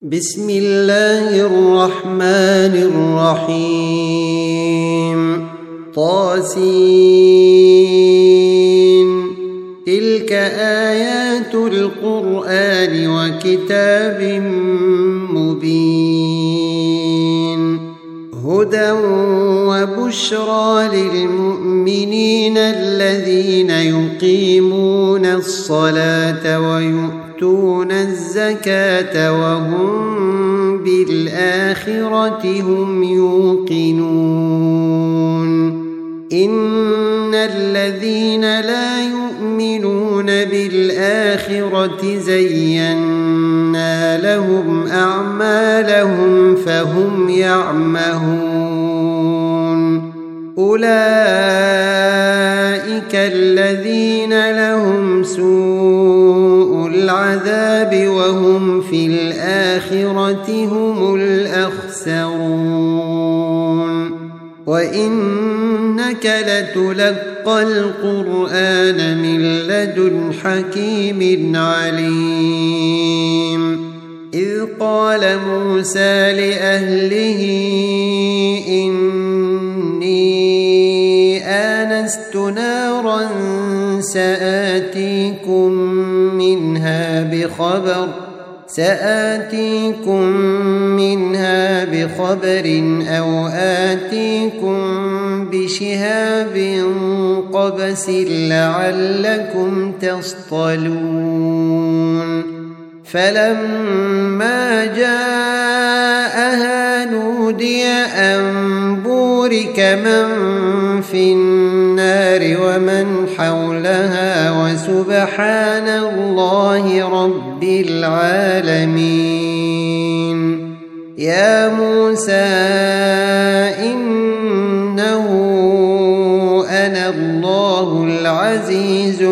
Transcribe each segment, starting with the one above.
بسم الله الرحمن الرحيم طاسين تلك آيات القرآن وكتاب مبين هدى وبشرى للمؤمنين الذين يقيمون الصلاة ويؤتون الزكاة وهم بالآخرة هم يوقنون إن الذين لا يؤمنون بالآخرة زينا لهم أعمالهم فهم يعمهون أولئك الذين لهم سوء العذاب وهم في الآخرة هم الأخسرون وإنك لتلقى القرآن من لدن حكيم عليم إذ قال موسى لأهله إني آنست نارا سآتيكم منها بخبر أو آتيكم بشهاب قبس لعلكم تصطلون فلما جاءها نودي أن بورك من في النار ومن حولها وسبحان الله رب العالمين يا موسى إنه أنا الله العزيز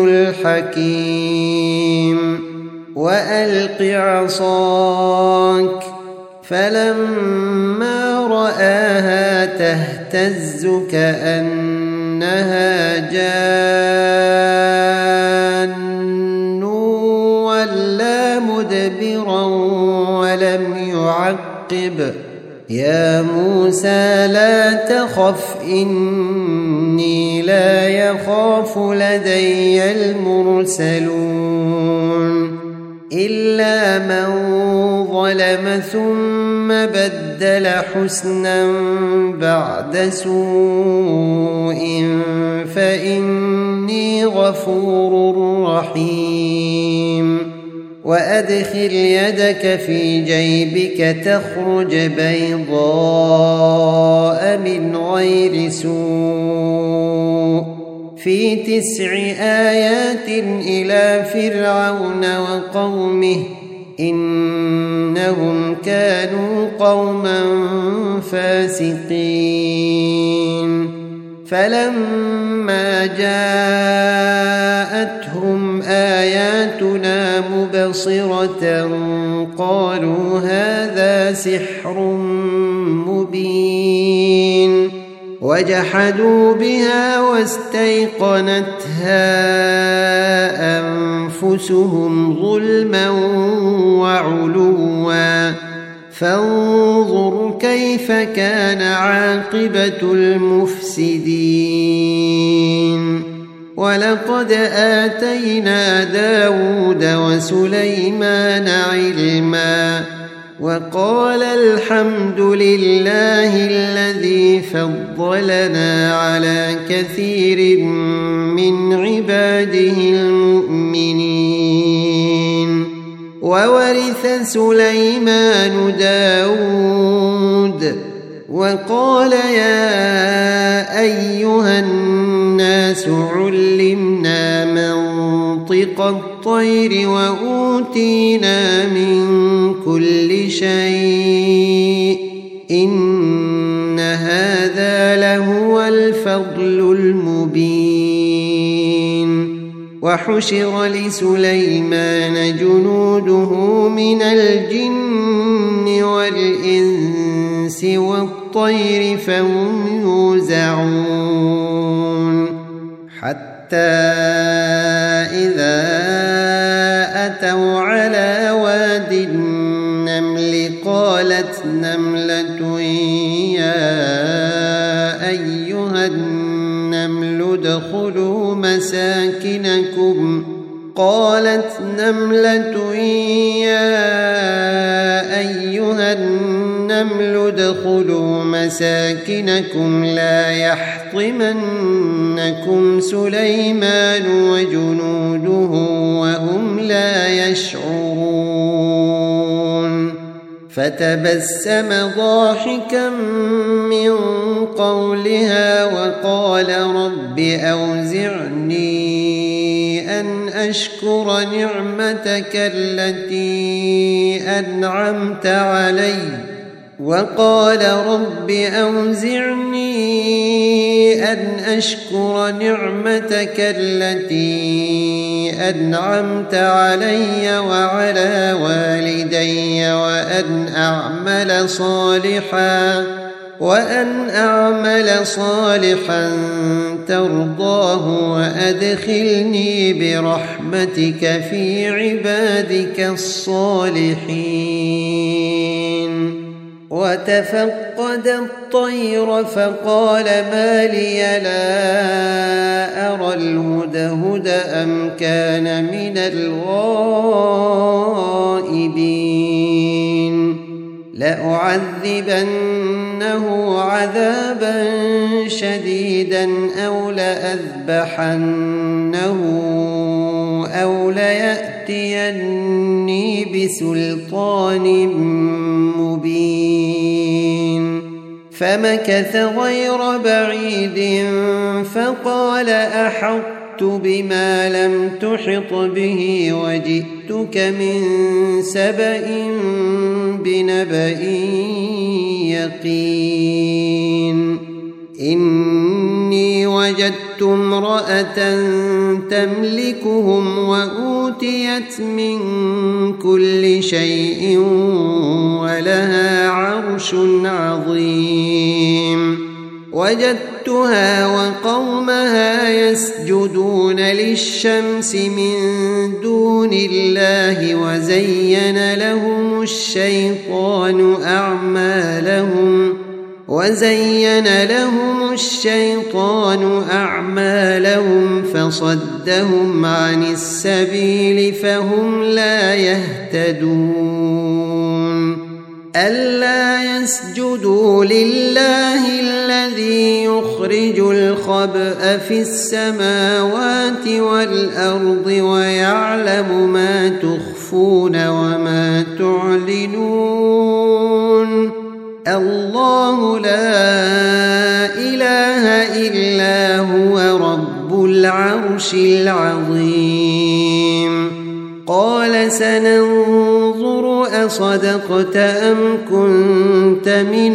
الحكيم وألق عصاك فلما رآها تهتز كأنها جان ولا مدبرا ولم يعقب يا موسى لا تخف إني لا يخاف لدي المرسلون إلا من ظلم ثم بدل حسنا بعد سوء فإني غفور رحيم وأدخل يدك في جيبك تخرج بيضاء من غير سوء في 9 آيات إلى فرعون وقومه إنهم كانوا قوما فاسقين فلما جاءتهم آياتنا مبصرة قالوا هذا سحر مبين وجحدوا بها واستيقنتها أنفسهم ظلما وعلوا فانظر كيف كان عاقبة المفسدين ولقد آتينا داود وسليمان علما وقال الحمد لله الذي فضلنا على كثير من عباده المؤمنين وورث سليمان داود وقال يا أيها الناس علمنا منطق الطير وأوتينا من كل شيء إن هذا لهو الفضل المبين وحشر لسليمان جنوده من الجن والإنس والطير فهم يوزعون حتى إذا أتوا على واد النمل قالت نملة يا أيها النمل ادخلوا مساكنكم لا يحطمنكم سليمان وجنوده وهم لا يشعرون فتبسم ضاحكا من قولها وقال رب أوزعني أن أشكر نعمتك التي أنعمت علي وعلى والدي وأن أعمل صالحا ترضاه وأدخلني برحمتك في عبادك الصالحين. وتفقد الطير فقال ما لي لا أرى الهدهد أم كان من الغائبين لأعذبنه عذابا شديدا أو لأذبحنه أو ليأتيني بسلطان مبين. فمكث غير بعيد فقال أحطت بما لم تحط به وجئتك من سبأ بنبأ يقين. إني وجدت امرأة تملكهم وأوتيت من كل شيء ولها عرش عظيم. وجدتها وقومها يسجدون للشمس من دون الله وزين لهم الشيطان أعمالهم فصدهم عن السبيل فهم لا يهتدون. ألا يسجدوا لله الذي يخرج الخبأ في السماوات والأرض ويعلم ما تخفون وما تعلنون. الله لا إله إلا هو رب العرش العظيم. قال سننظر أصدقت أم كنت من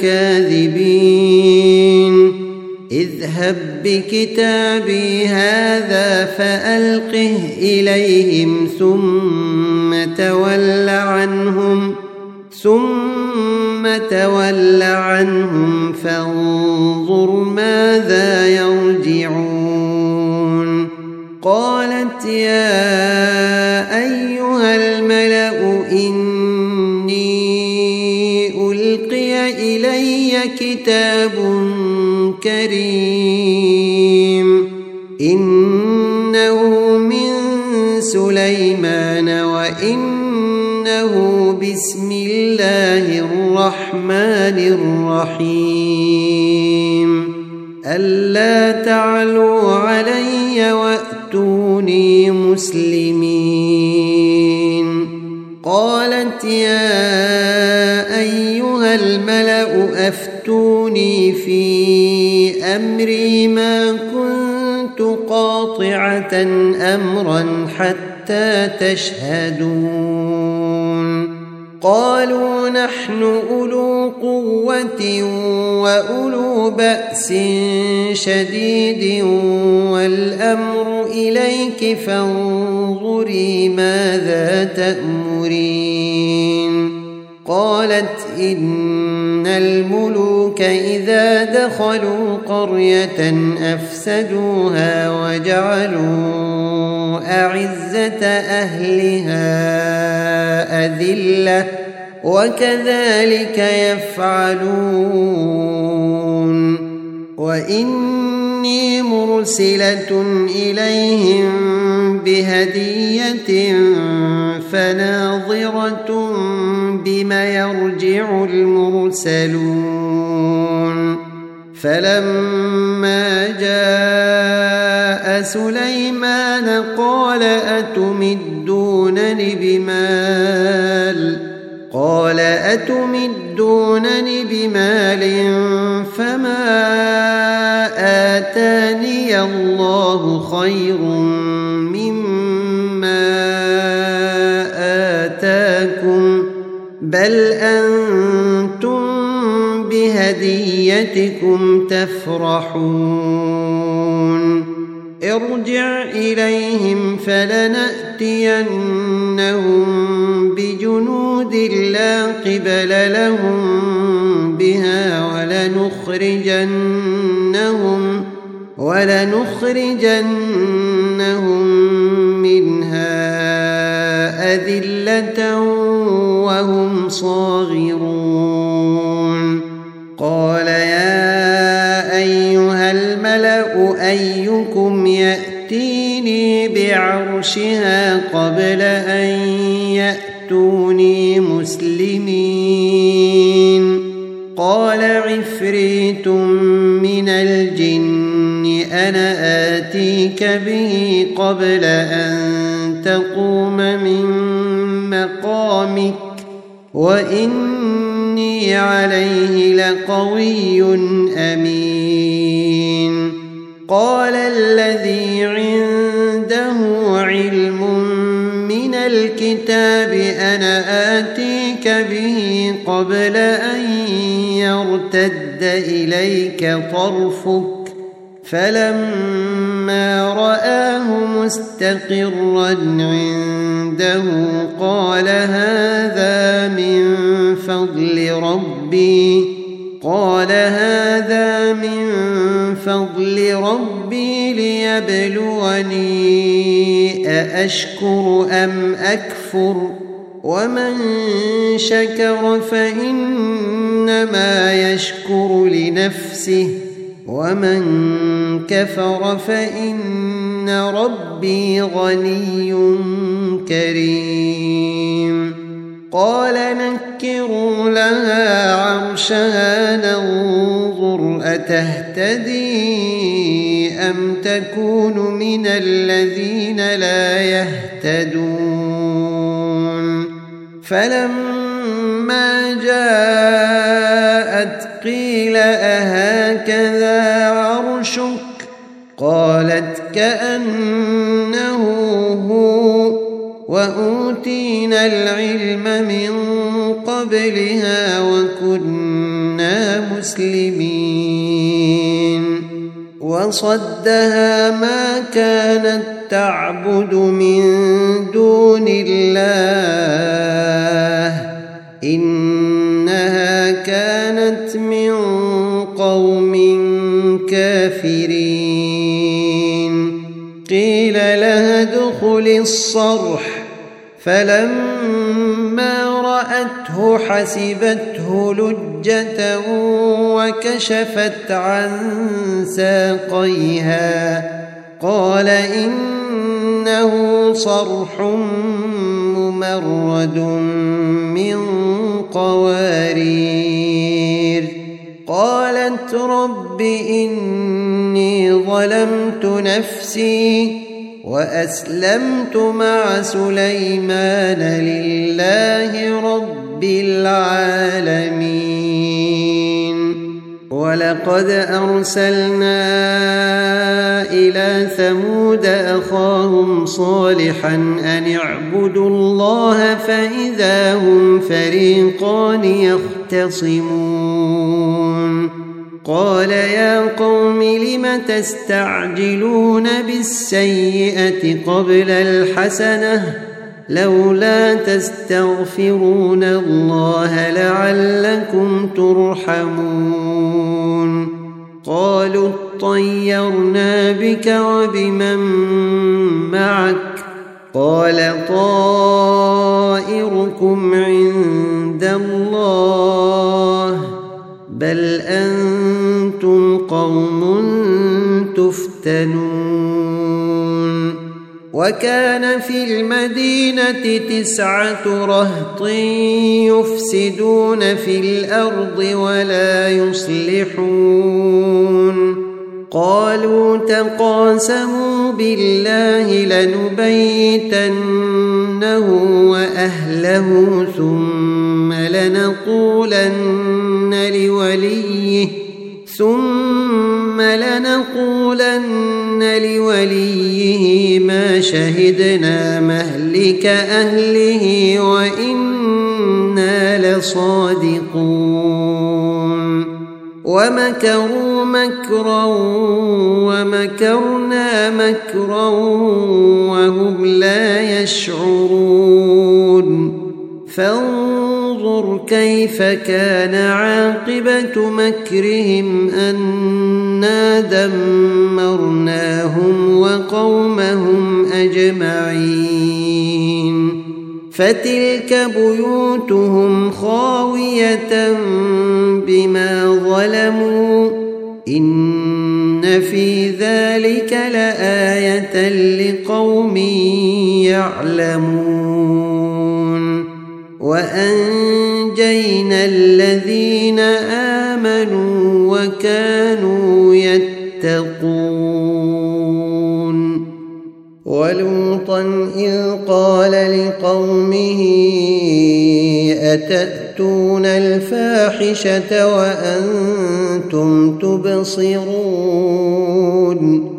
الكاذبين. اذهب بكتابي هذا فألقه إليهم ثم تول عنهم فانظر ماذا يرجعون. قالت يا أيها الملأ إني ألقي إلي كتاب كريم إنه من سليمان وإنه بسم الله الرحمن الرحيم. ألا تعلوا علي وأتوني مسلمين. قالت يا أيها الملأ أفتوني في أمري ما كنت قاطعة أمرا حتى تشهدون. قالوا نحن أولو قوة وأولو بأس شديد والأمر إليك فانظري ماذا تأمرين. قالت إن الملوك إذا دخلوا قرية أفسدوها وجعلوا أعزة أهلها أذلة وكذلك يفعلون وإني مرسلة إليهم بهدية فناظرة بما يرجع المرسلون فلما جاء سليمان قال أتمدونني بمال فما آتاني الله خير مما آتاكم بل أنتم بهديتكم تفرحون ارجع إليهم فلنأتينهم بجنود لا قبل لهم بها ولنخرجنهم منها أذلة وهم صاغرون قال يا أيها الملأ أيكم يأتيني بعرشها قبل أن يأتوني مسلمين قال عفريت من الجن أنا آتيك به قبل أن تقوم من مقامك وإني عليه لقوي أمين قال الذي عنده علم من الكتاب أنا آتيك به قبل أن يرتد إليك طرفك فلما رآه مستقرا عنده قال هذا من فضل ربي ليبلوني أأشكر أم أكفر ومن شكر فإنما يشكر لنفسه ومن كفر فإن ربي غني كريم قال نكروا لها عرشها ننظر أتهتدي أم تكون من الذين لا يهتدون فلما جاءت قيل أهكذا عرشك قالت كأنه هو وأوتينا العلم من قبلها وكنا مسلمين وصدها ما كانت تعبد من دون الله إنها كانت من قوم كافرين قيل لها ادخل الصرح فلما رأته حسبته لجة وكشفت عن ساقيها قال إنه صرح ممرد من قوارير قالت رب إني ظلمت نفسي وأسلمت مع سليمان لله رب العالمين ولقد أرسلنا إلى ثمود أخاهم صالحا أن اعبدوا الله فإذا هم فريقان يختصمون قال يا قوم لم تستعجلون بالسيئة قبل الحسنة لولا تستغفرون الله لعلكم ترحمون قالوا اطيرنا بك وبمن معك قال طائركم عند الله بل أنتم قوم تفتنون وكان في المدينة 9 رهط يفسدون في الأرض ولا يصلحون قالوا تقاسموا بالله لنبيتنه وأهله ثم لنقولن لوليه ما شهدنا مهلك أهله وإنا لصادقون ومكروا مكرا ومكرنا مكرا وهم لا يشعرون فانظر كيف كان عاقبة مكرهم أنا دمرناهم وقومهم أجمعين فتلك بيوتهم خاوية بما ظلموا إن في ذلك لآية لقوم يعلمون وأنجينا الذين آمنوا وكانوا يتقون ولوطا إذ قال لقومه أتأتون الفاحشة وأنتم تبصرون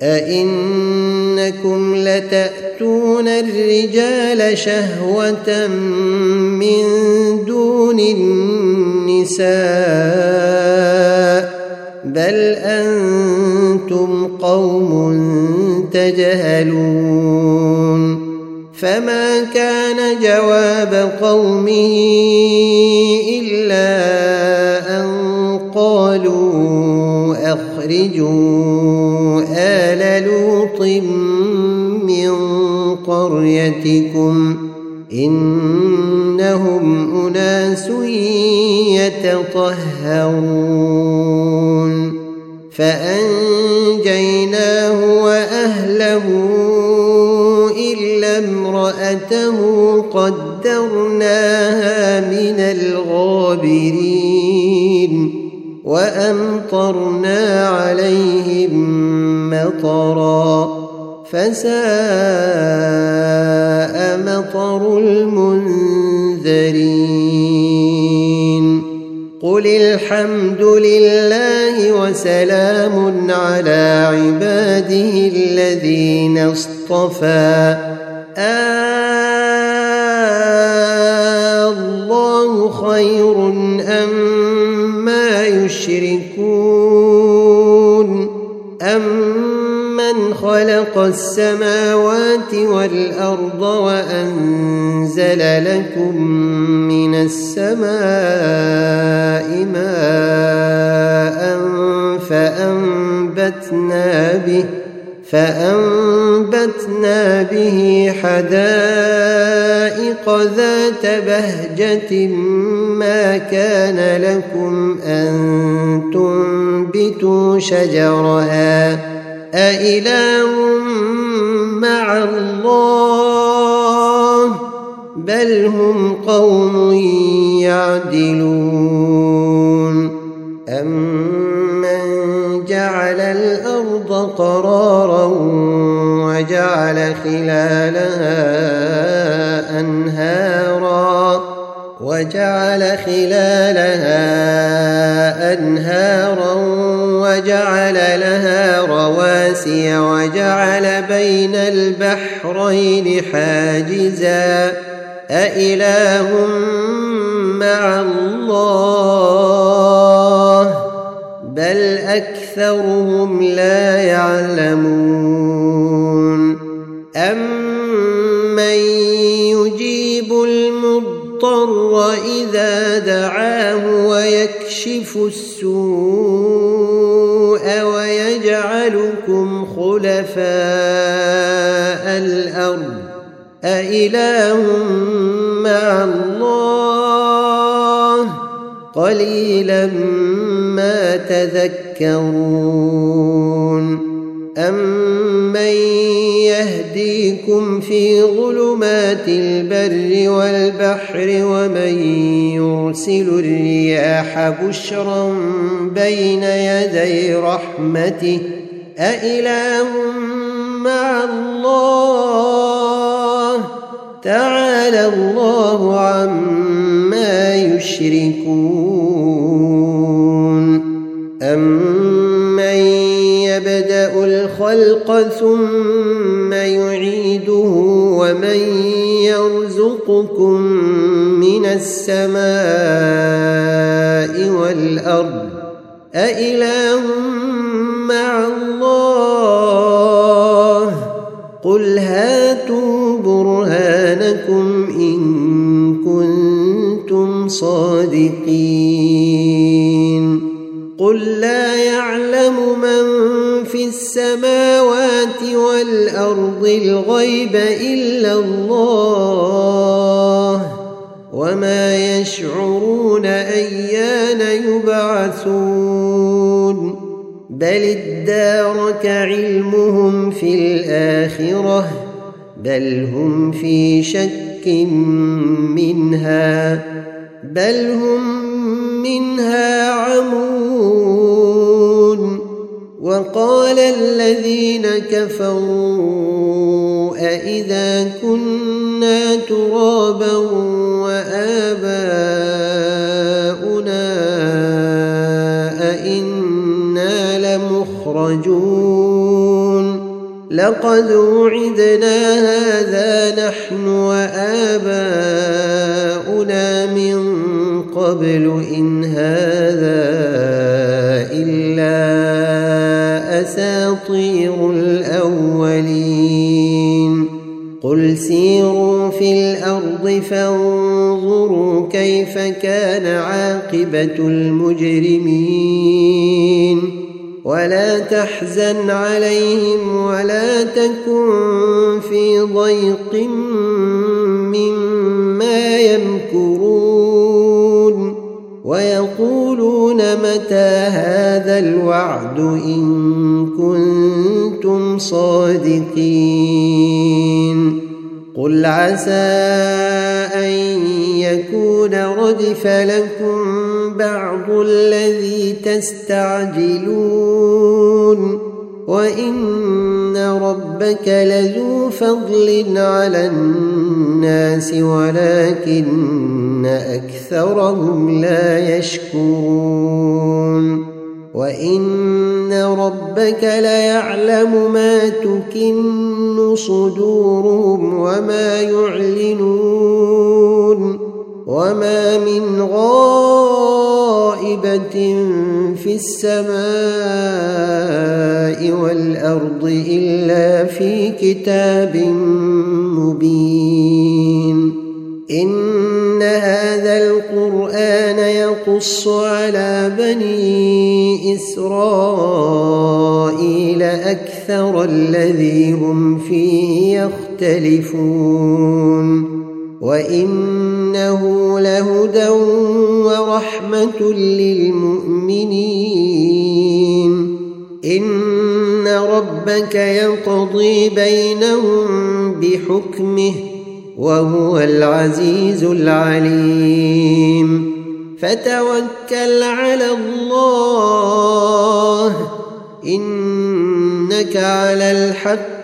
أئنكم لتأتون الرجال شهوة من دون النساء بل أنتم قوم تجهلون فما كان جواب قومه إلا أن قالوا أخرجوا آل لوط من قريتكم إنهم أناس يتطهرون فأنجيناه وأهله إلا امرأته قدرناها من الغابرين وأمطرنا عليهم مطرا فساء مطر المنذرين قل الحمد لله وسلام على عباده الذين اصطفى الله خير أما يشركون أمن خلق السماوات والأرض وأنزل لكم من السماء ماء فأنبتنا به حدائق ذات بهجة ما كان لكم أن تنبتوا شجرها أإله مع الله بل هم قوم يعدلون أمن جعل الأرض قرارا وجعل خلالها أنهارا وجعل لها رواسي وجعل بين البحرين حاجزا أإله مع الله بل أكثرهم لا يعلمون أمن يجيب المضطر إذا دعاه ويكشف السوء ويجعلكم خلفاء الأرض أإله مع الله قليلا ما تذكرون أمن يهديكم في ظلمات البر والبحر ومن يرسل الرياح بشرا بين يدي رحمته أإله مع الله تعالى الله عما يشركون أمن يبدأ الخلق ثم يعيده ومن يرزقكم من السماء والأرض أإله مع الله قل هاتوا برهانكم إن كنتم صادقين قل لا يعلم من في السماوات والأرض الغيب إلا الله وما يشعرون أيان يبعثون بل ادارك علمهم في الآخرة بل هم في شك منها بل هم منها عمون وقال الذين كفروا أإذا كنا ترابا وآباؤنا أئنا لمخرجون لقد وعدنا هذا نحن وآباؤنا من قبل إن هذا إلا أساطير الأولين قل سيروا في الأرض فانظروا كيف كان عاقبة المجرمين ولا تحزن عليهم ولا تكن في ضيق مما يمكرون ويقولون متى هذا الوعد إن كنتم صادقين قل عسى أن يكون ردف لكم بعض الذي تستعجلون وإن ربك لذو فضل على الناس ولكن أكثرهم لا يشكرون وإن ربك ليعلم ما تكن صدورهم وما يعلنون وما من غائبة في السماء والأرض إلا في كتاب مبين إن هذا القرآن يقص على بني إسرائيل أكثر الذي هم فيه يختلفون وإنه لهدى ورحمة للمؤمنين إن ربك يقضي بينهم بحكمه وهو العزيز العليم فتوكل على الله إنك على الحق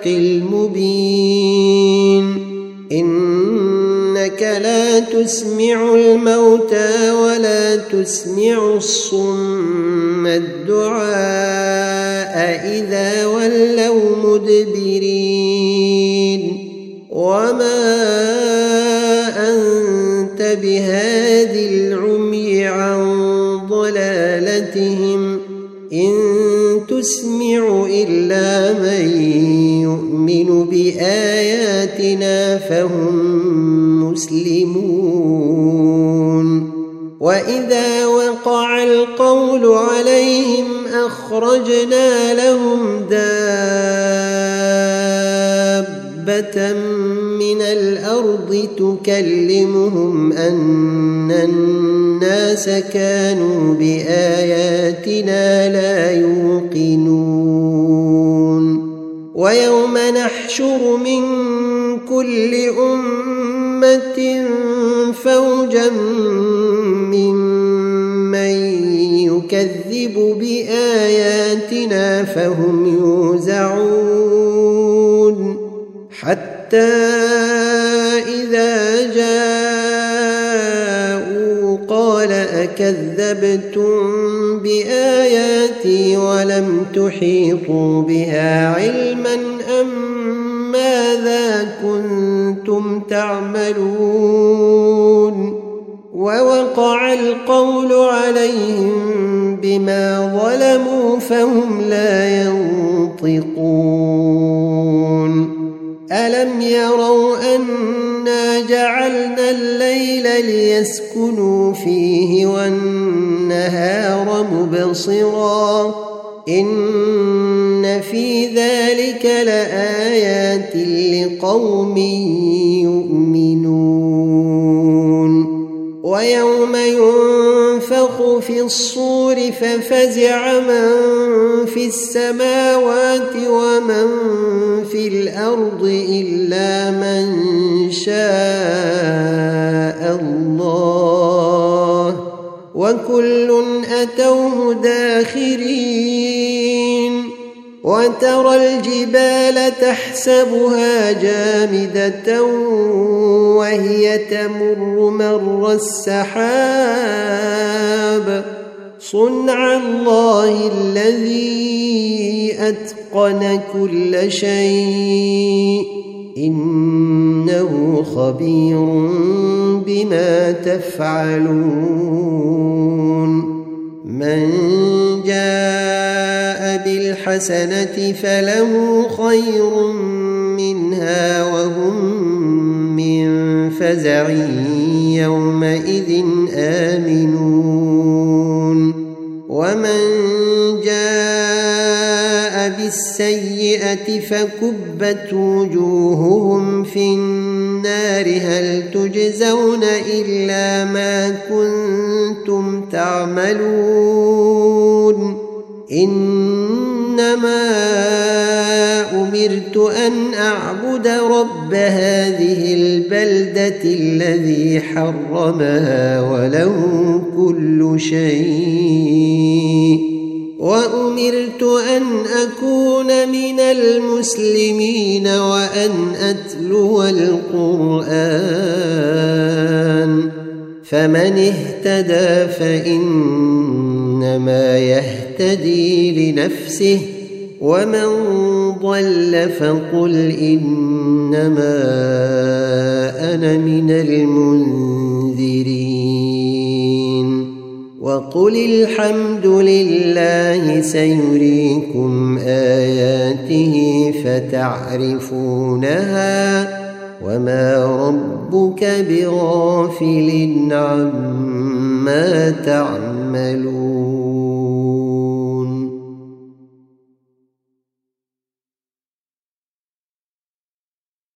المبين إنك لا تسمع الموتى ولا تسمع الصم الدعاء إذا ولوا مدبرين وما أنت بهادي العمي عن ضلالتهم إن تسمع إلا من يؤمن بآياتنا فهم مسلمون وإذا وقع القول عليهم أخرجنا لهم دابة من الأرض تكلمهم أن الناس كانوا بآياتنا لا يوقنون ويوم نحشر من كل أمة فوجا ممن يكذب بآياتنا فهم يوزعون حتى إذا جاءوا قال أكذبتم بآياتي ولم تحيطوا بها علما أم ماذا كنتم تعملون ووقع القول عليهم بما ظلموا فهم لا ينطقون ألم يروا أنا جعلنا الليل ليسكنوا فيه والنهار مبصرا إن في ذلك لآيات لقوم يؤمنون ويوم ينفخ في الصور ففزع من في السماوات ومن في الأرض إلا من شاء الله وكل أتوه داخرين وترى الجبال تحسبها جامدة وهي تمر مر السحاب صنع الله الذي أتقن كل شيء إنه خبير بما تفعلون من جاء بالحسنة فله خير منها وهم من فزع يومئذ آمنون ومن جاء بالسيئة فكبت وجوههم في النار هل تجزون إلا ما كنتم تعملون إنما أمرت أن أعبد رب هذه البلدة الذي حرمها وله كل شيء وأمرت أن أكون من المسلمين وأن أتلو القرآن فمن اهتدى فإنما يهتدي لنفسه ومن ضل فقل إنما أنا من المنذرين وقل الحمد لله سيريكم آياته فتعرفونها وما ربك بغافل عما تعملون